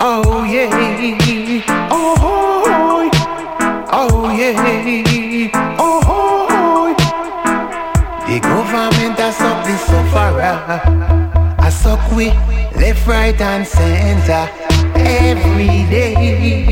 Oh yeah, oh, oh yeah, oh. The government has sucked the sufferer. I suck we left, right and center every day.